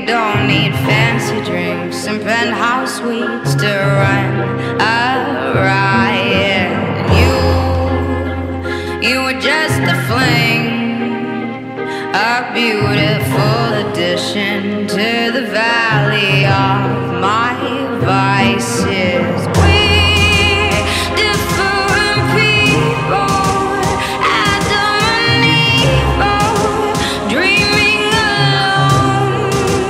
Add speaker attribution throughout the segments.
Speaker 1: don't need fancy drinks and penthouse suites to run a riot. You were just a fling, a beautiful addition to the valley of my vices. We're different people, Adam and Eve, dreaming alone.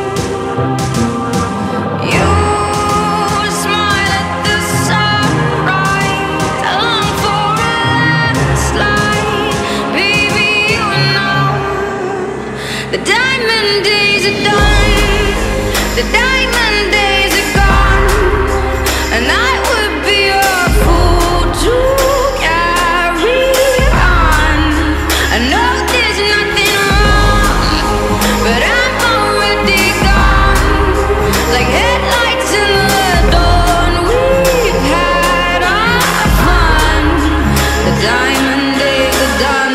Speaker 1: You smile at the sunrise, I long for a landslide. Baby, you know the diamond days are done. The diamond days are gone, and I would be a fool to carry on. I know there's nothing wrong, but I'm already gone, like headlights in the dawn. We've had our fun. The diamond days are done.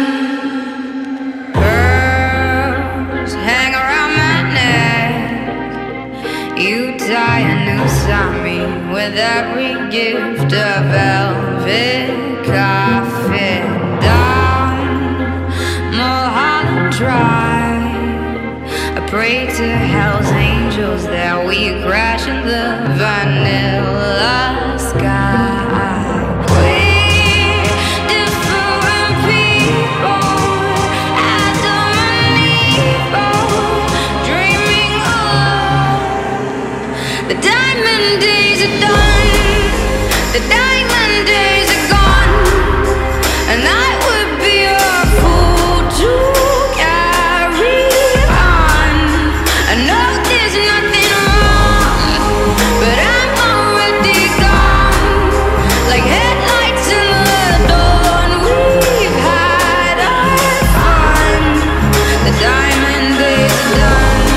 Speaker 1: Pearls hang around my neck. You tie a noose on me with every gift of velvet coffee. Down Mulholland Drive, I pray to hell's angels that we crash in the vanilla sky. We're different people, Adam and Eve, dreaming alone. The diamond days are done. The diamond days are gone, and I would be a fool to carry on. I know there's nothing wrong, but I'm already gone, like headlights in the dawn. We've had our fun. The diamond days are done.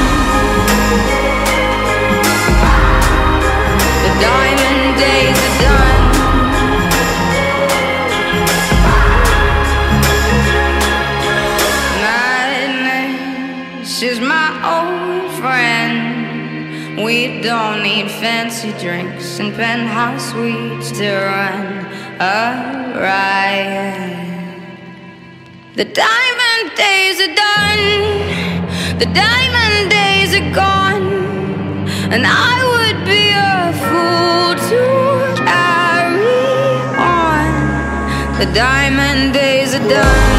Speaker 1: The diamond days are done. Madness is my old friend. We don't need fancy drinks and penthouse suites to run a riot. The diamond days are done. The diamond days are gone, and I would be a fool to carry on. The diamond days are done.